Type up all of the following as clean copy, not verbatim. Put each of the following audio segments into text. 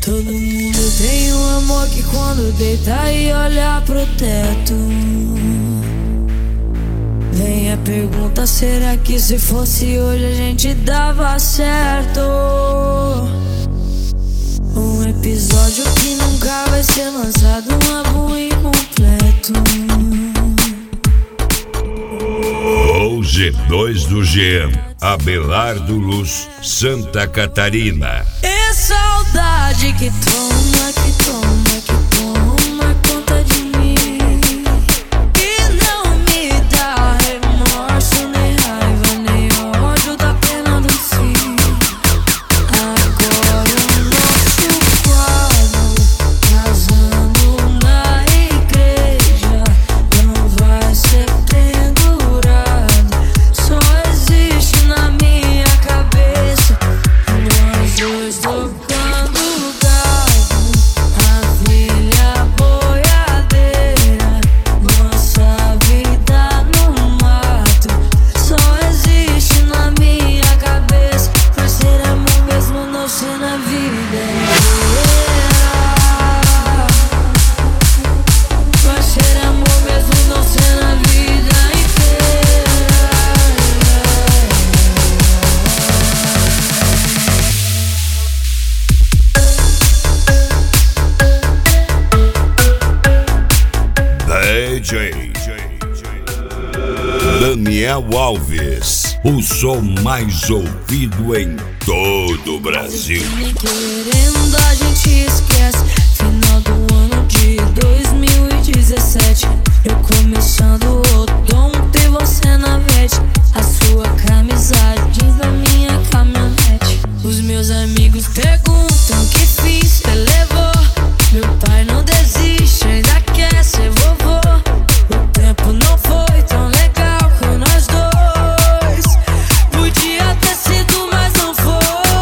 Todo mundo tem um amor que quando deita e olha pro teto, vem a pergunta, será que se fosse hoje a gente dava certo? Um episódio que nunca vai ser lançado, um álbum incompleto. O G2 do Jean, Abelardo Luz, Santa Catarina. É saudade que toma, que toma, que toma conta de mim, e não me dá remorso, nem raiva, nem ódio da pena do fim. Agora o nosso quadro, casando na igreja, não vai ser pendurado, só existe na minha cabeça. Nós dois tocando gado, a filha boiadeira, nossa vida no mato, só existe na minha cabeça. Vai ser amor mesmo não ser na vida inteira. Vai ser amor mesmo não ser na vida inteira. DJ Daniel Alves, o som mais ouvido em todo o Brasil. Nem querendo a gente esquece. Final do ano de 2017, eu começando o outono e você na vete, a sua camisa jeans na minha caminhonete. Os meus amigos perguntam que fiz, você levou. Meu pai não desiste, ainda quer ser vovô. O tempo não foi tão legal com nós dois, podia ter sido, mas não foi.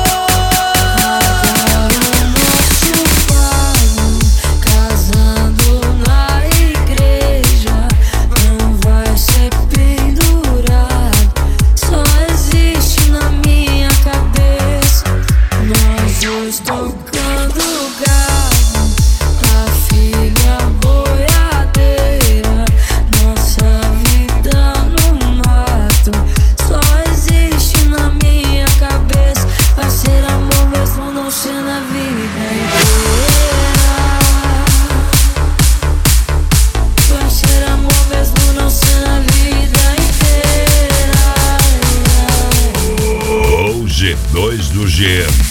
Agora o nosso plano, casando na igreja, não vai ser pendurado, só existe na minha cabeça. Nós dois tocando gado, a filha boiadeira, nossa vida no mato, só existe na minha cabeça. Vai ser amor mesmo não ser na vida inteira. Vai ser amor mesmo não ser na vida inteira. O G2 do Jean,